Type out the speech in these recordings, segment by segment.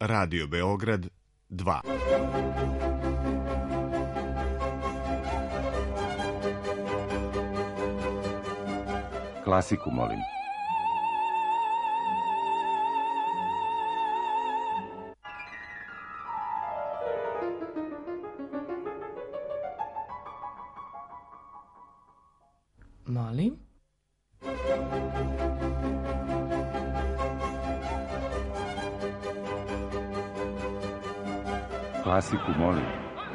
Radio Beograd 2. Klasiku, molim. Molim? Klasiku, molim.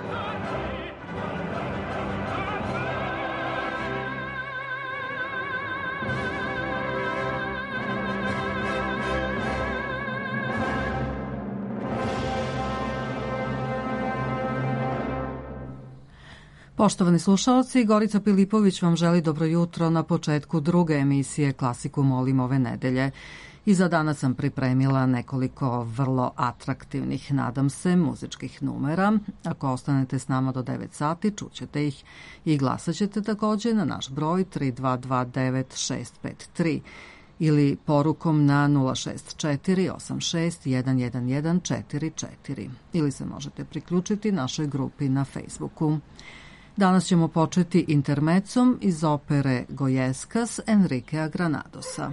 Poštovani slušaoci, Gorica Pilipović vam želi dobro jutro na početku druge emisije Klasiku molim ove nedelje. I za danas sam pripremila nekoliko vrlo atraktivnih, nadam se, muzičkih numera. Ako ostanete s nama do 9 sati, čućete ih i glasat ćete takođe na naš broj 3229-653 ili porukom na 064-86-11144 ili se možete priključiti našoj grupi na Facebooku. Danas ćemo početi intermecom iz opere Gojescas Enriquea Granadosa.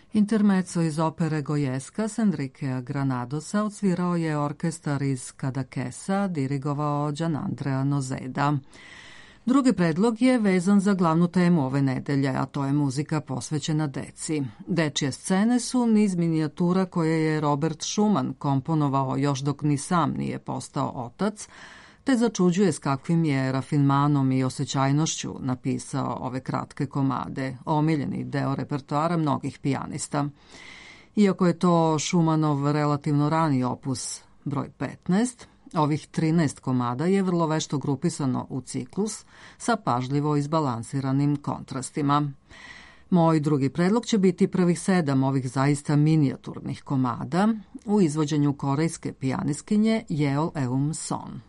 Intermezzo iz opere Gojescas Enriquea Granadosa odsvirao je orkestar iz Cadaquesa, dirigovao Gianandrea Nozeda. Drugi predlog je vezan za glavnu temu ove nedelje, a to je muzika posvećena deci. Dečje scene su niz minijatura koje je Robert Schumann komponovao još dok ni sam nije postao otac, te začuđuje s kakvim je rafinmanom i osjećajnošću napisao ove kratke komade, omiljeni deo repertoara mnogih pijanista. Iako je to Schumannov relativno rani opus broj 15, ovih 13 komada je vrlo vešto grupisano u ciklus sa pažljivo izbalansiranim kontrastima. Moj drugi predlog će biti prvih 7 ovih zaista minijaturnih komada u izvođenju korejske pijaniskinje Yeol Eum Son.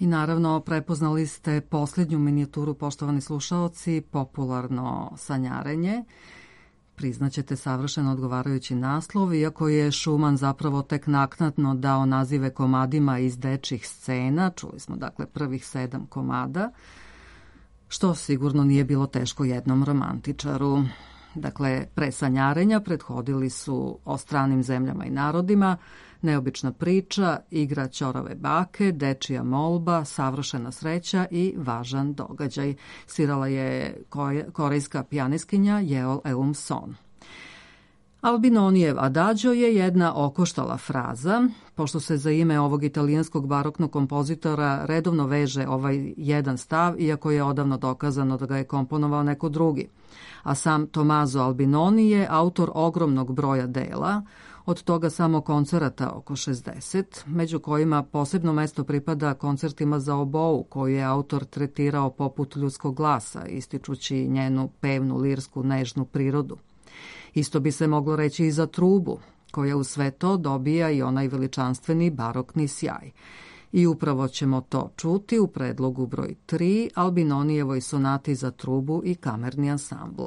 I naravno prepoznali ste posljednju minijaturu, poštovani slušaoci, popularno sanjarenje. Priznaćete savršeno odgovarajući naslov, iako je Schumann zapravo tek naknadno dao nazive komadima iz dečjih scena, čuli smo dakle prvih 7 komada, što sigurno nije bilo teško jednom romantičaru. Dakle, pre sanjarenja prethodili su O stranim zemljama i narodima, Neobična priča, Igra ćorave bake, Dečija molba, Savršena sreća i Važan događaj. Svirala je korejska pijaniskinja Yeol Eum-son. Albinonijev adagio je jedna okoštala fraza, pošto se za ime ovog italijanskog baroknog kompozitora redovno veže ovaj jedan stav, iako je odavno dokazano da ga je komponovao neko drugi. A sam Tommaso Albinoni je autor ogromnog broja dela, od toga samo koncerata oko 60, među kojima posebno mesto pripada koncertima za obou, koju je autor tretirao poput ljudskog glasa, ističući njenu pevnu, lirsku, nežnu prirodu. Isto bi se moglo reći i za trubu, koja u sve to dobija i onaj veličanstveni barokni sjaj. I upravo ćemo to čuti u predlogu broj 3 Albinonijevoj sonati za trubu i kamerni ansambl.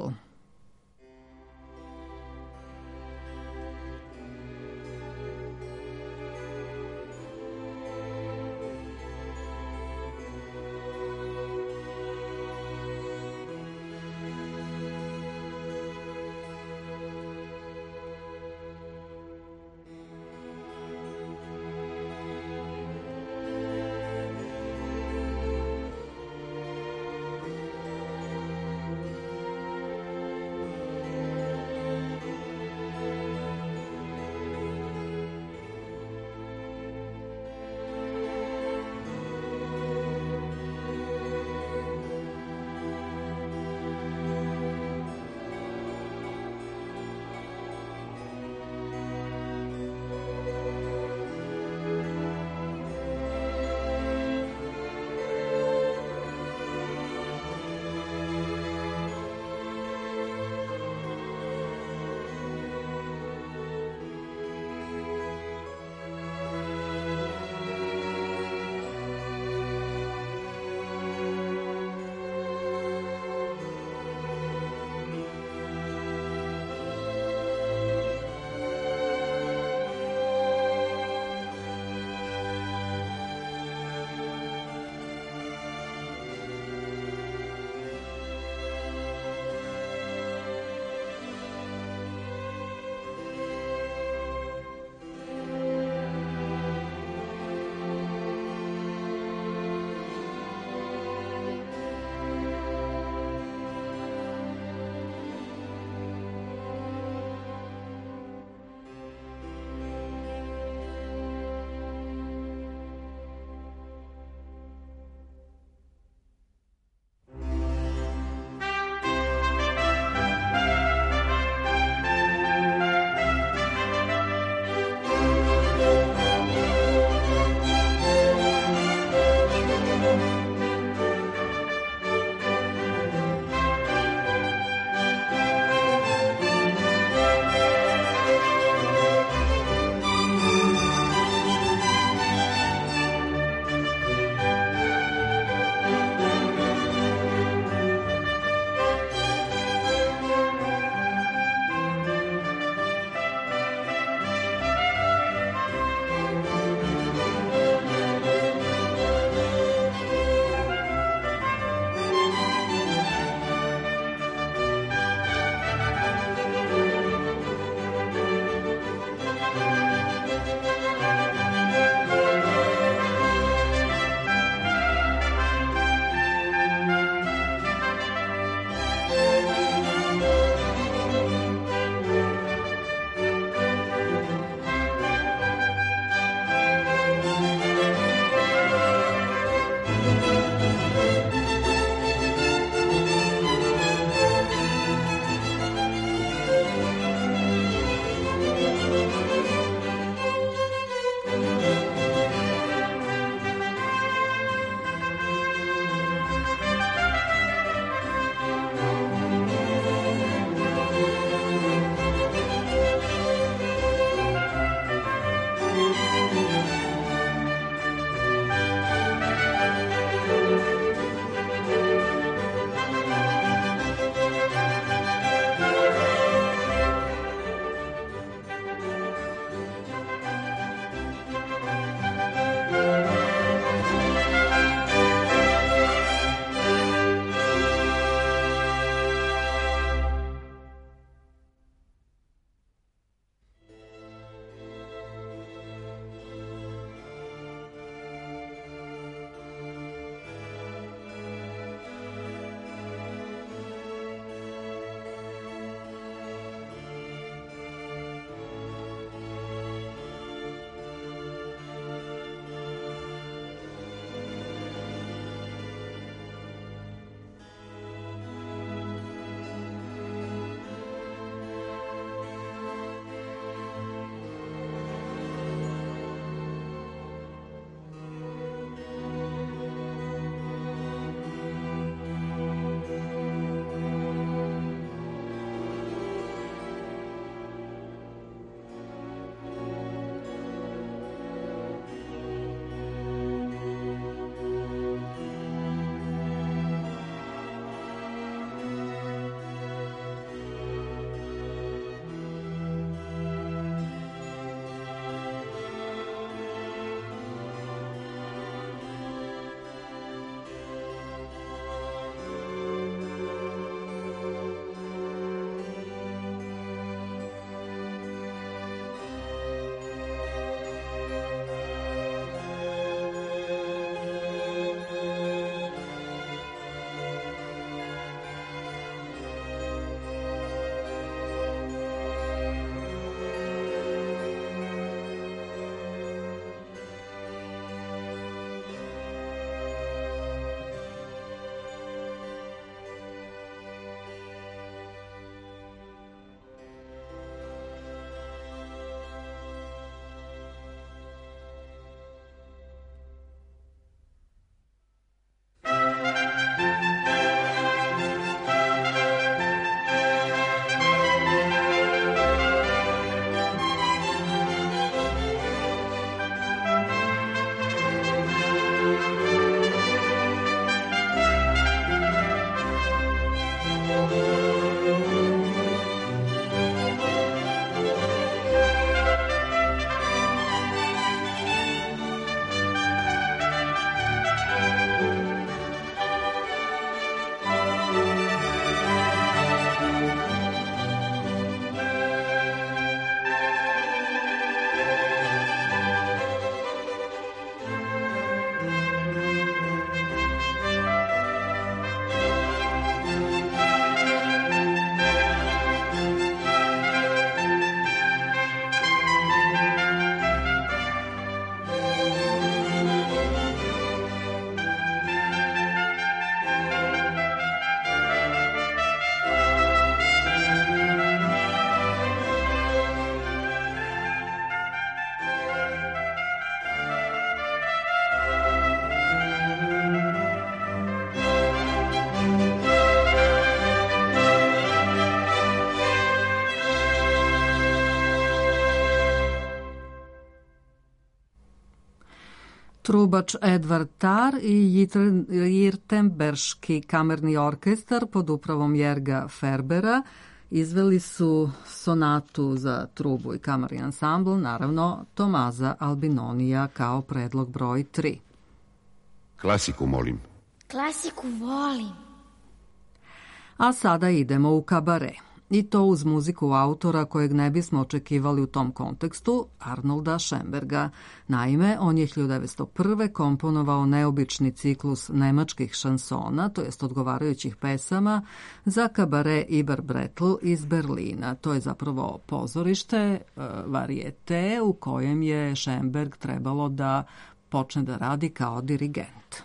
Trubač Edvard Tar i Jirtemberški kamerni orkestar pod upravom Jerga Ferbera izveli su sonatu za trubu i kamerni ansambl, naravno Tomaza Albinonija kao predlog broj 3. Klasiku, molim. Klasiku volim. A sada idemo u kabare. I to uz muziku autora kojeg ne bismo očekivali u tom kontekstu, Arnolda Schönberga. Naime, on je 1901. komponovao neobični ciklus nemačkih šansona, to jest odgovarajućih pesama, za kabare Iberbretl iz Berlina. To je zapravo pozorište, varijete, u kojem je Schönberg trebalo da počne da radi kao dirigent.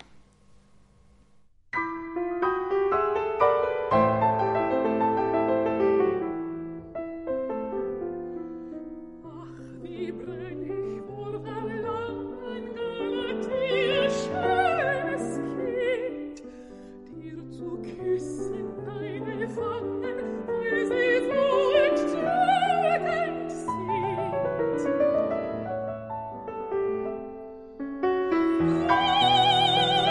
Oh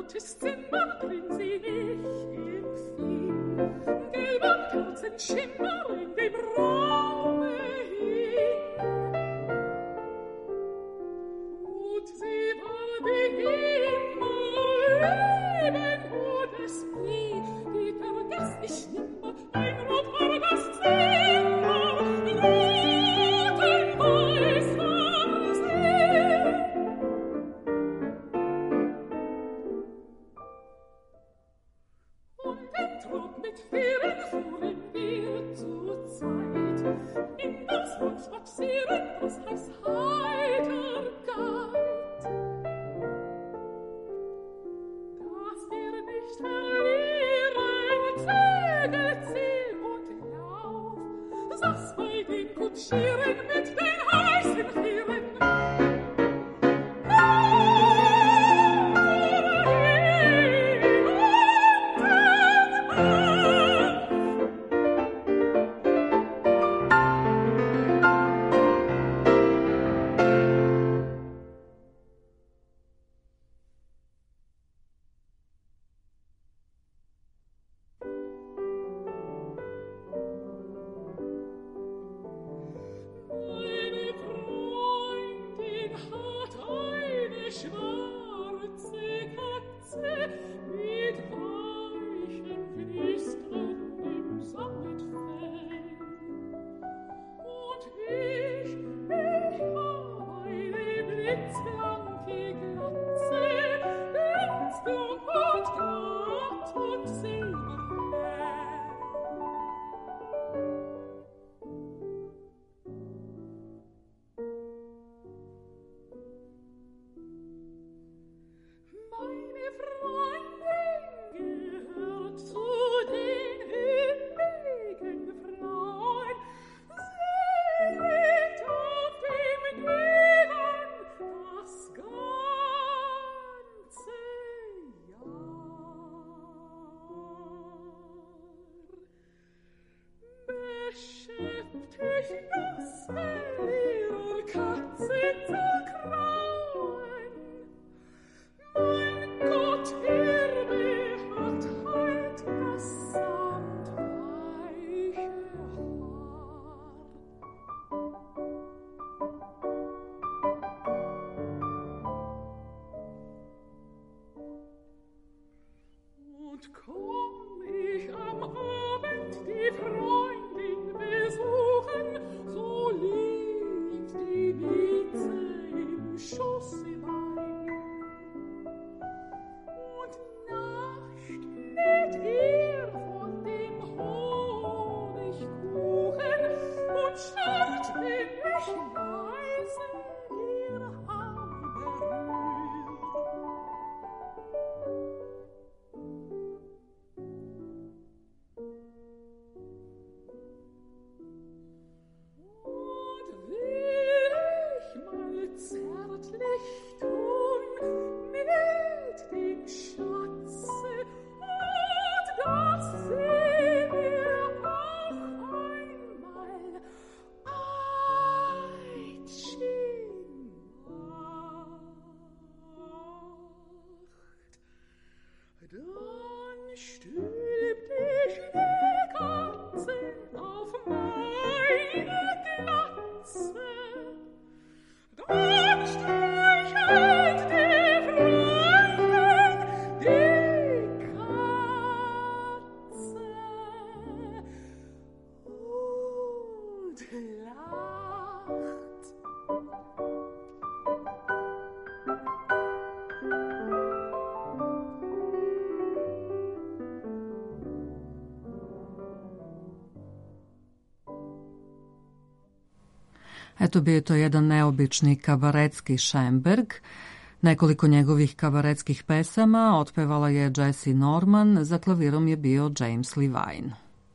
Eto, bio je to jedan neobični kabaretski Schönberg. Nekoliko njegovih kabaretskih pesama otpevala je Jessie Norman, za klavirom je bio James Levine.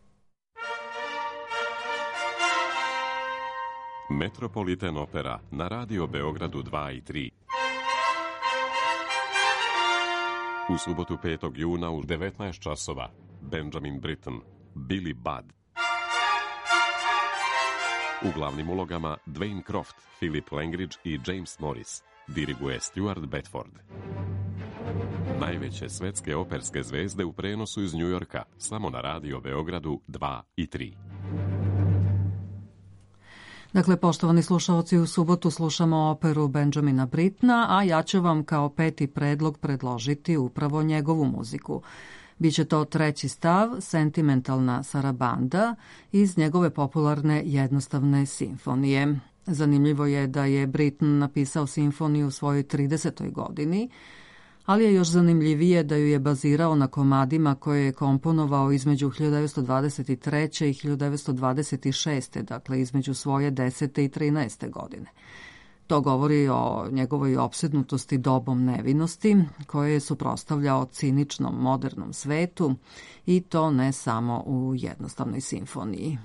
Metropolitan opera na Radio Beogradu 2 i 3. U subotu 5. juna u 19 časova Benjamin Britten, Billy Budd. U glavnim ulogama Dwayne Croft, Philip Langridge i James Morris. Diriguje Stuart Bedford. Najveće svetske operske zvezde u prenosu iz Njujorka, samo na Radio Beogradu 2 i 3. Dakle, poštovani slušalci, u subotu slušamo operu Benjamina Brittena, a ja ću vam kao peti predlog predložiti upravo njegovu muziku. Biće to treći stav, sentimentalna sarabanda iz njegove popularne jednostavne simfonije. Zanimljivo je da je Britten napisao simfoniju u svojoj 30. godini, ali je još zanimljivije da ju je bazirao na komadima koje je komponovao između 1923. i 1926. dakle između svoje 10. i 13. godine. To govori o njegovoj opsednutosti dobom nevinosti, koje je suprotstavljao ciničnom modernom svetu, i to ne samo u jednostavnoj simfoniji.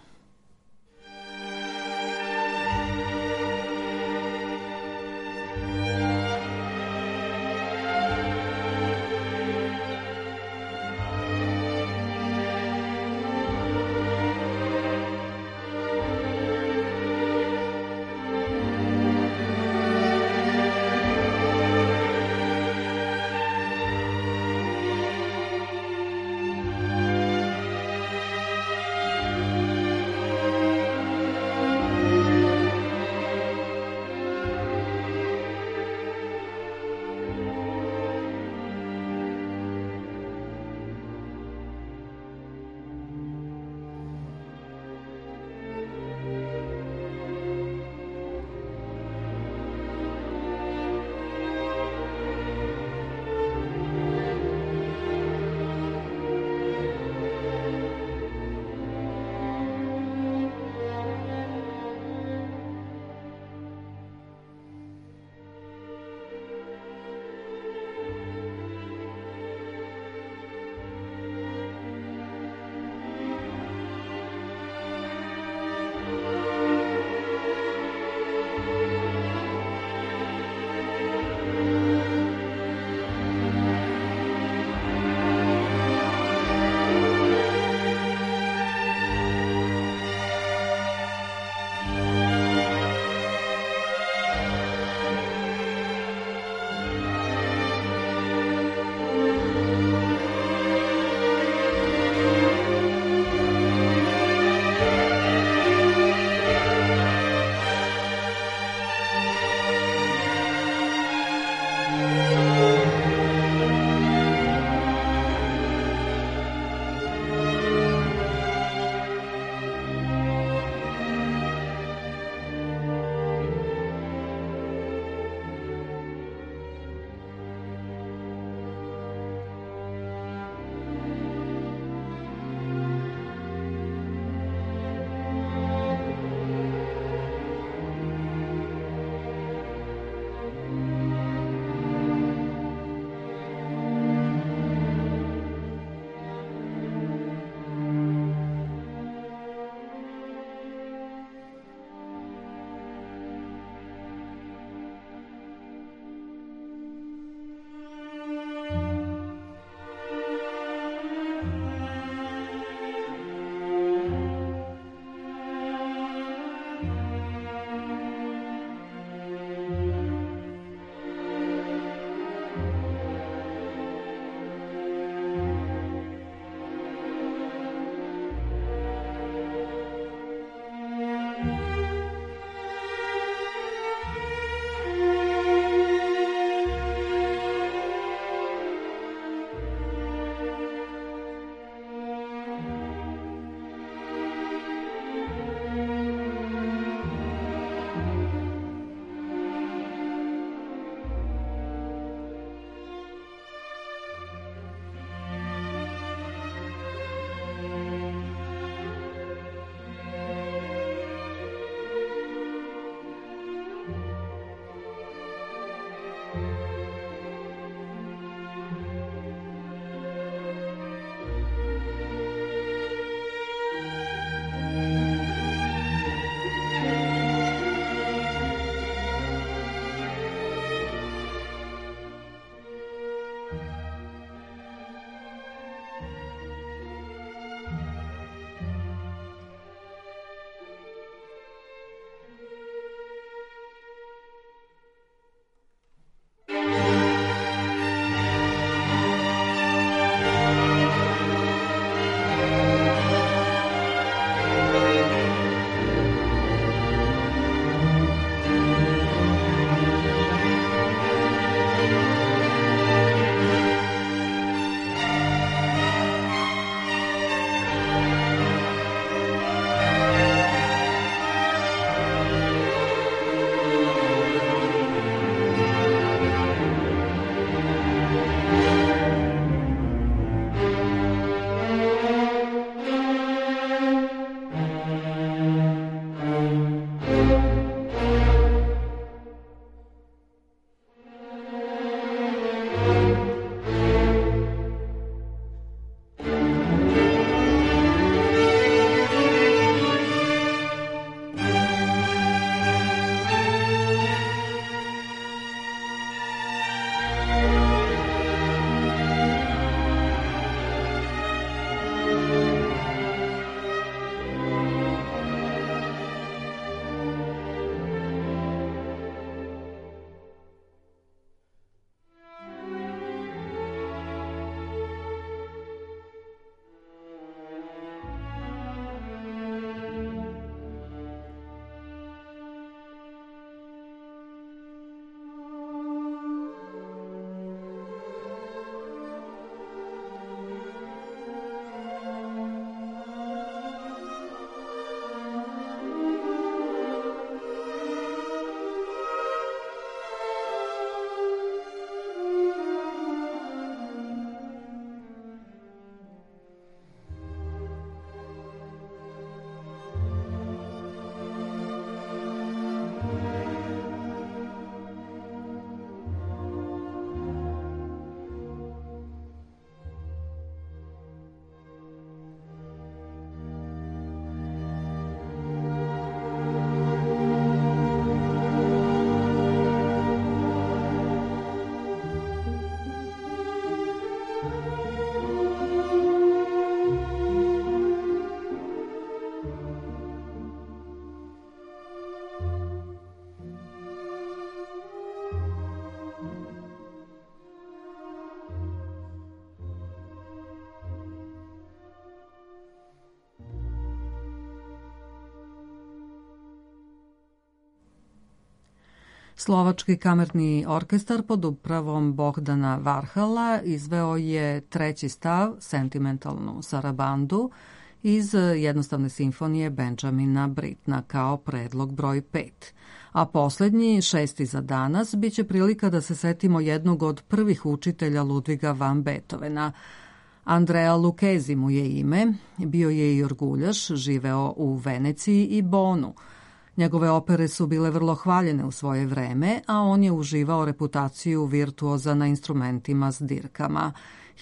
Slovački kamerni orkestar pod upravom Bohdana Varhala izveo je treći stav, sentimentalnu sarabandu, iz jednostavne simfonije Benjamina Brittena kao predlog broj 5. A poslednji, šesti za danas, biće prilika da se setimo jednog od prvih učitelja Ludviga van Beethovena. Andrea Lucchesi mu je ime, bio je i orguljaš, živeo u Veneciji i Bonu. Njegove opere su bile vrlo hvaljene u svoje vreme, a on je uživao reputaciju virtuoza na instrumentima s dirkama.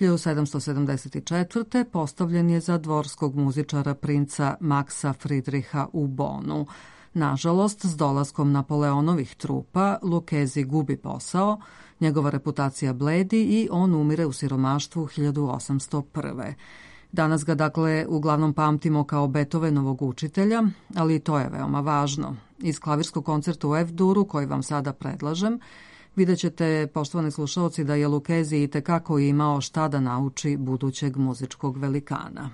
1774. postavljen je za dvorskog muzičara princa Maksa Fridriha u Bonu. Nažalost, s dolaskom Napoleonovih trupa, Lucchesi gubi posao, njegova reputacija bledi i on umire u siromaštvu 1801. Danas ga, dakle, uglavnom pamtimo kao Beethovenovog učitelja, ali i to je veoma važno. Iz klavirskog koncerta u F-duru, koji vam sada predlažem, vidjet ćete, poštovani slušalci, da je Lucchesi itekako imao šta da nauči budućeg muzičkog velikana.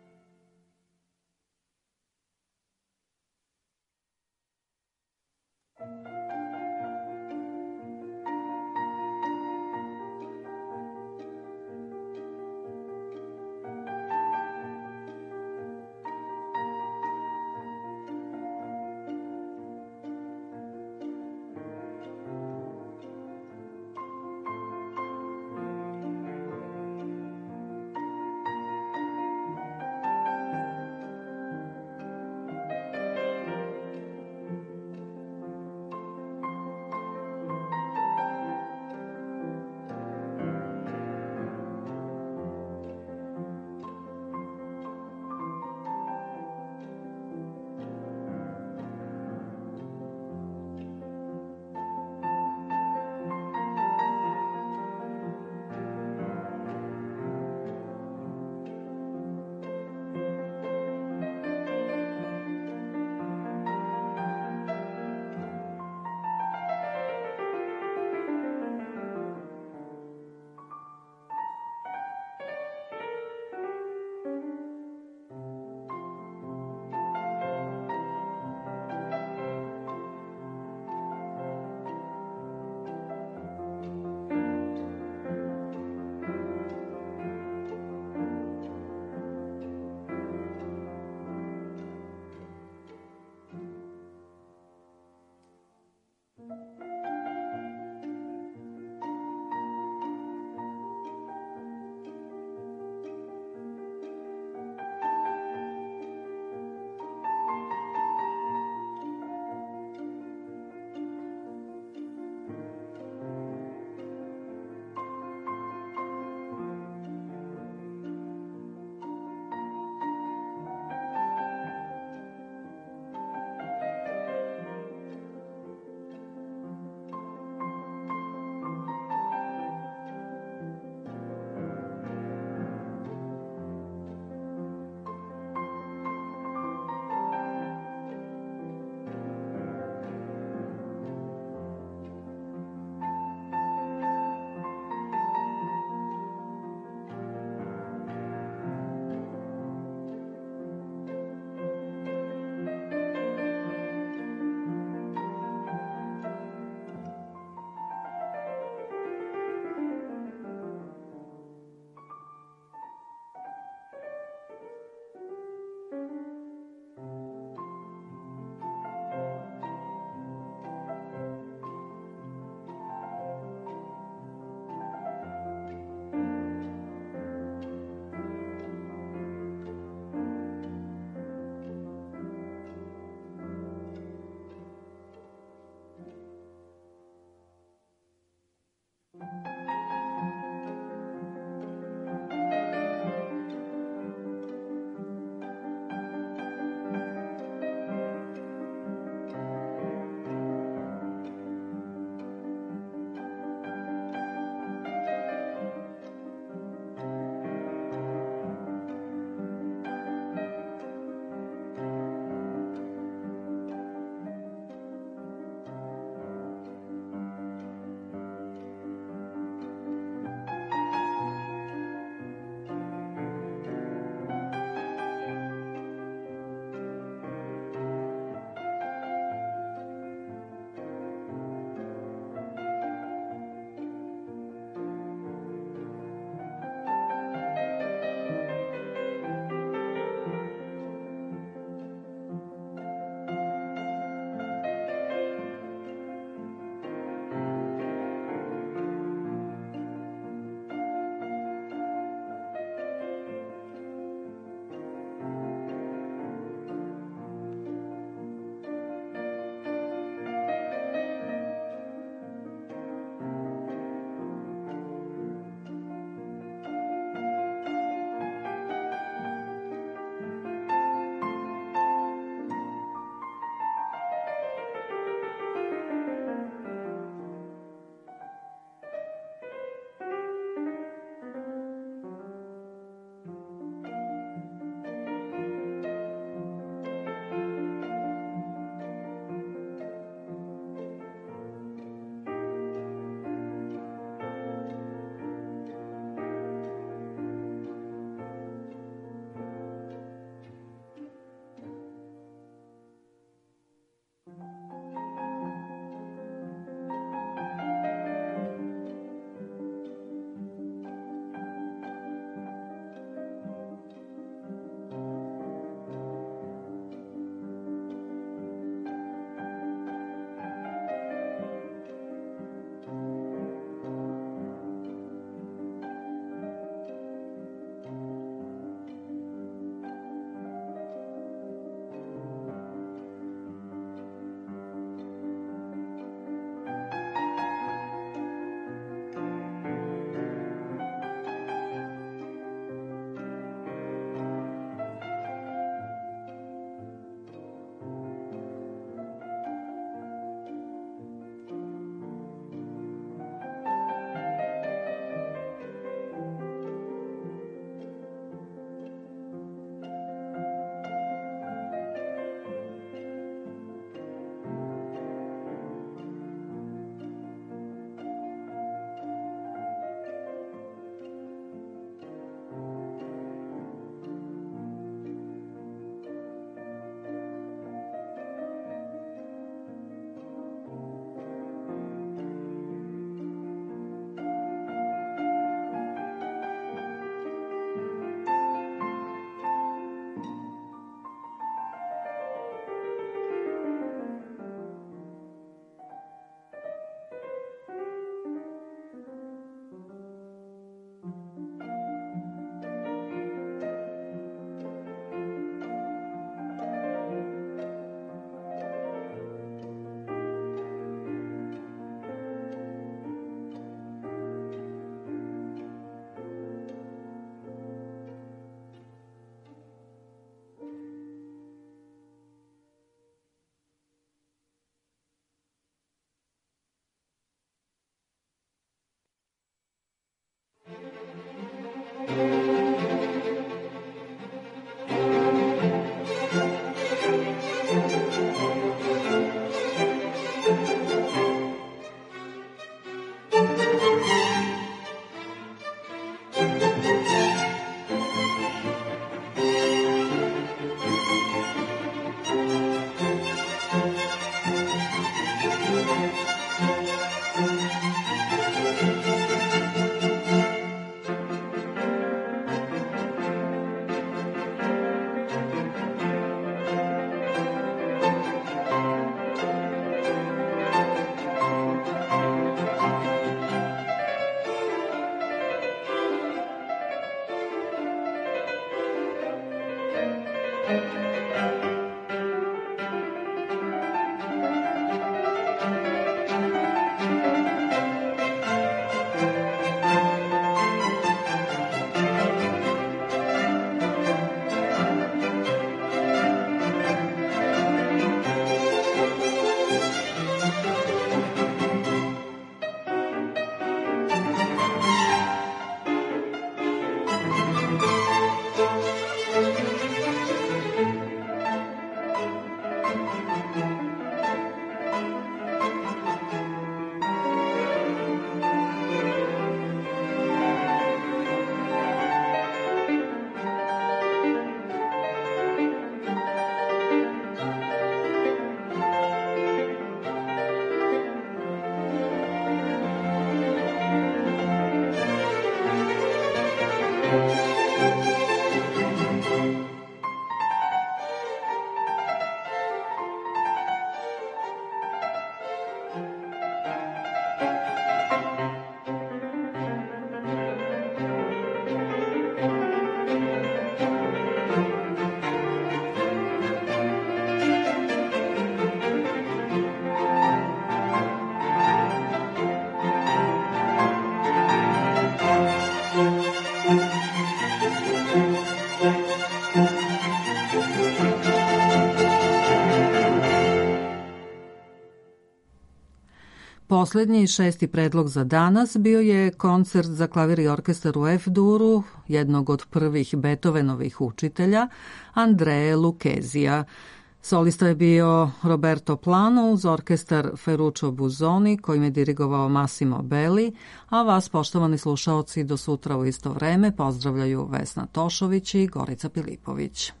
Poslednji, šesti predlog za danas bio je koncert za klavir i orkestar u F-duru, jednog od prvih Beethovenovih učitelja, Andreje Lucchesija. Solista je bio Roberto Plano uz orkestar Ferruccio Busoni, kojim je dirigovao Massimo Belli, a vas, poštovani slušaoci, do sutra u isto vreme pozdravljaju Vesna Tošović i Gorica Pilipović.